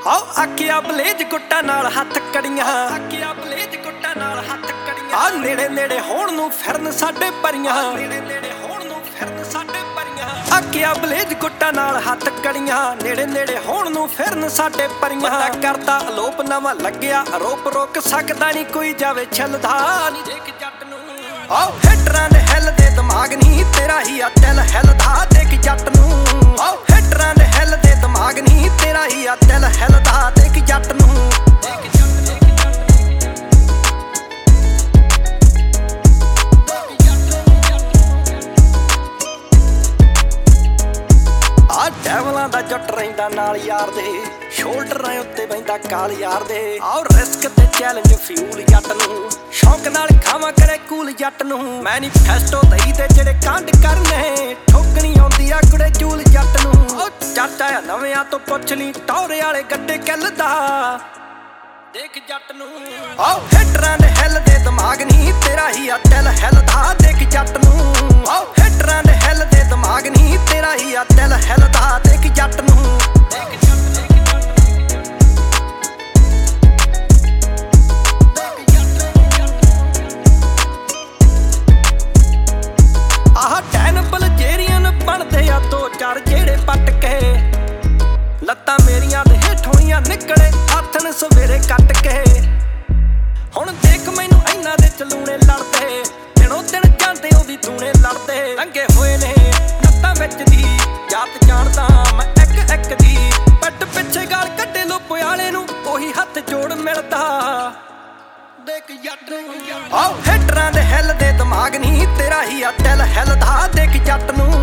ਆਓ ਆਖਿਆ ਬਲੇਜ ਗੁੱਟਾਂ ਨਾਲ ਹੱਥ ਕੜੀਆਂ, ਆਖਿਆ ਬਲੇਜ ਗੁੱਟਾਂ ਨਾਲ ਹੱਥ ਕੜੀਆਂ। ਆ ਨੇੜੇ ਨੇੜੇ ਹੋਣ ਨੂੰ ਫਿਰਨ ਸਾਡੇ ਪਰੀਆਂ, ਨੇੜੇ ਨੇੜੇ ਹੋਣ ਨੂੰ ਫਿਰਨ ਸਾਡੇ ਪਰੀਆਂ। ਆਖਿਆ ਬਲੇਜ ਗੁੱਟਾਂ ਨਾਲ ਹੱਥ ਕੜੀਆਂ, ਨੇੜੇ ਨੇੜੇ ਹੋਣ ਨੂੰ ਫਿਰਨ ਸਾਡੇ ਪਰੀਆਂ। ਬੰਦਾ ਕਰਦਾ ਅਲੋਪ ਨਵਾਂ ਲੱਗਿਆ ਆਰੋਪ, ਰੋਕ ਸਕਦਾ ਨਹੀਂ ਕੋਈ ਜਾਵੇ ਛਲਦਾ ਨੀ ਦੇਖ ਜੱਟ ਨੂੰ। ਆਓ ਹੈਟਰਾਂ ਦੇ ਹਿੱਲਦੇ ਦਿਮਾਗ ਨਹੀਂ ਤੇਰਾ ਹੀ ਆ ਦਿਲ ਹਿੱਲਦਾ ਦੇਖ ਜੱਟ ਨੂੰ। ਆਓ ਹੈਟਰਾਂ ਦੇ ਹਿੱਲਦੇ ਦਿਮਾਗ ਨਹੀਂ ਤੇਰਾ ਹੀ ਆ ਦਿਲ ਹਿੱਲਦਾ ਦੇਖ ਜੱਟ ਨੂੰ। ਆ ਡੈਵਲਾਂ ਦਾ ਜੱਟ ਰਹਿੰਦਾ ਨਾਲ ਯਾਰ ਦੇ, ਸ਼ੋਲਡਰਾਂ ਉੱਤੇ ਬੈਂਦਾ ਕਾਲ ਯਾਰ ਦੇ। ਆਓ ਰਿਸਕ ਤੇ ਚੈਲੰਜ ਫਿਊਲ ਜੱਟ ਨੂੰ, ਸ਼ੌਂਕ ਨਾਲ ਖਾਵਾਂ ਕਰੇ ਕੂਲ ਜੱਟ ਨੂੰ। ਮੈਨੀਫੈਸਟੋ ਦਈ ਤੇ ਜਿਹੜੇ ਕਾਂਡ ਕਰਨੇ, ਠੋਕਣੀ ਆਉਂਦੀ ਆ ਕੁੜੇ ਚੂਲ ਜੱਟ ਨੂੰ। ਉਹ ਜੱਟ ਆ ਨਵਿਆਂ ਤੋਂ ਪੁੱਛ ਲਈ ਟੌਰੇ ਵਾਲੇ ਗੱਡੇ ਕੱਲਦਾ ਦੇਖ ਜੱਟ ਨੂੰ। ਆਓ ਹੈਟਰਾਂ ਦੇ ਹਿੱਲਦੇ ਦਿਮਾਗ ਨਹੀਂ ਤੇਰਾ ਹੀ ਆ ਦਿਲ ਹਿੱਲਦਾ ਦੇਖ ਜੱਟ ਨੂੰ। ਆਓ ਹੈਟਰਾਂ ਦੇ ਹਿੱਲਦੇ ਦਿਮਾਗ ਨਹੀਂ ਤੇਰਾ ਹੀ ਆ ਦਿਲ ਹਿੱਲਦਾ ਦੇਖ ਜੱਟ ਨੂੰ। ਆਹ ਟੈਨਬਲ ਜੇਰੀਅਨ ਬਣਦੇ ਆ ਦੋ ਚਾਰ ਜਿਹੜੇ ਪੱਟ ਕੇ, ਲੱਤਾਂ ਮੇਰੀਆਂ ਦੇ ਹੇਠੋਂ ਨਿਕਲੇ ਹੱਥਨ ਸਵੇਰੇ ਕੱਟ ਕੇ। ਹੁਣ ਦੇਖ ਮੈਨੂੰ ਇਹਨਾਂ ਦੇ ਚਲੂਣੇ ਲੜਦੇ, ਦਿਨੋਂ ਦਿਨ ਜਾਂਦੇ ਉਹ ਵੀ ਦੂਣੇ ਲੜਦੇ। ਰੰਗੇ ਹੋਏ ਨੇ ਨੱਤਾਂ ਵਿੱਚ ਦੀ ਜਾਤ ਜਾਣਦਾ ਮੈਂ ਇੱਕ ਇੱਕ ਦੀ, ਪੱਟ ਪਿੱਛੇ ਗਾਲ ਕੱਢੇ ਲੋਪ ਵਾਲੇ ਨੂੰ ਉਹੀ ਹੱਥ ਜੋੜ ਮਿਲਦਾ ਦੇਖ ਜੱਟ ਨੂੰ। ਆਓ ਹੈਟਰਾਂ ਦੇ ਹਿੱਲਦੇ ਦਿਮਾਗ ਨਹੀਂ ਤੇਰਾ ਹੀ ਆ ਦਿਲ ਹਿੱਲਦਾ ਦੇਖ ਜੱਟ ਨੂੰ।